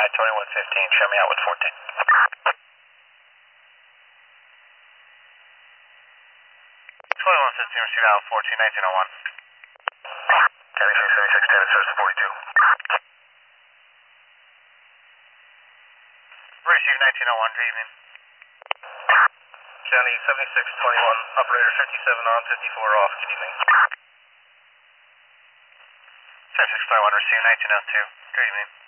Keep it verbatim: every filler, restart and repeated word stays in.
Hi, twenty-one fifteen, show me out with fourteen. twenty-one fifteen, receive out fourteen, nineteen oh one. seventy-six, seventy-six, ten, service forty-two. Receive nineteen oh one, good evening. County seventy-six twenty-one, operator fifty-seven on, fifty-four off, good evening. seventy-six twenty-one, receive nineteen oh two, good evening.